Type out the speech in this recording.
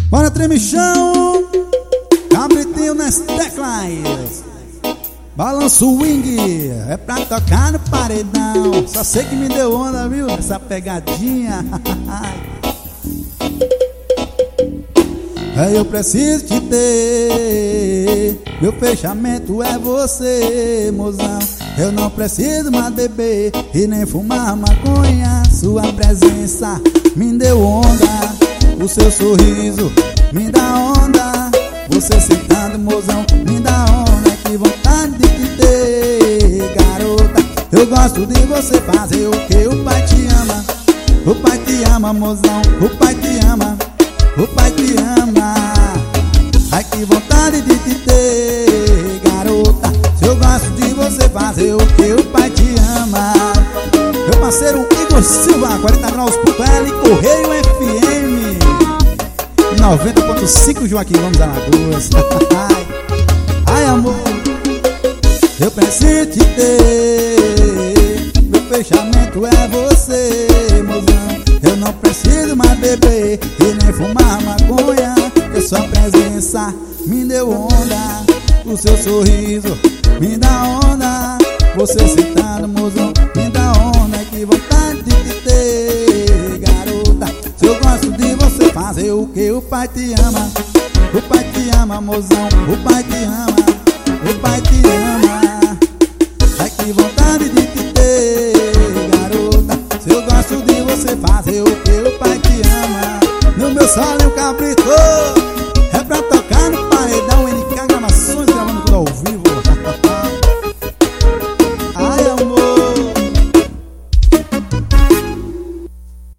Bora tremichão, cabritinho nas teclas. Balanço swing, é pra tocar no paredão. Só sei que me deu onda, viu? Essa pegadinha. Eu preciso te ter. Meu fechamento é você, mozão. Eu não preciso mais beber e nem fumar maconha. Sua presença me deu onda. O seu sorriso me dá onda. Você sentando, mozão, me dá onda. Que vontade de te ter, garota. Eu gosto de você fazer o que o pai te ama. O pai te ama, mozão, o pai te ama. O pai te ama. Ai, que vontade de te ter, garota. Se eu gosto de você fazer o que o pai te ama. Meu parceiro Igor Silva, 40 graus ponto L, Correio FM 90.5 Joaquim Gomes Alagoas. Ai, amor, eu preciso te ter. Meu fechamento é você, mozão. Eu não preciso mais beber e nem fumar maconha. Que sua presença me deu onda. O seu sorriso me dá onda. Você sentado, mozão, me dá onda. Que vontade de te ter, garota. Se eu gosto de você fazer o que o pai te ama. O pai te ama, mozão, o pai te ama. O pai te ama. Ai, que vontade de te ter, garota. Se eu gosto de você fazer o que o pai te ama. No meu solinho cabrito, é pra tocar no paredão. NK Gravações, gravando tudo ao vivo.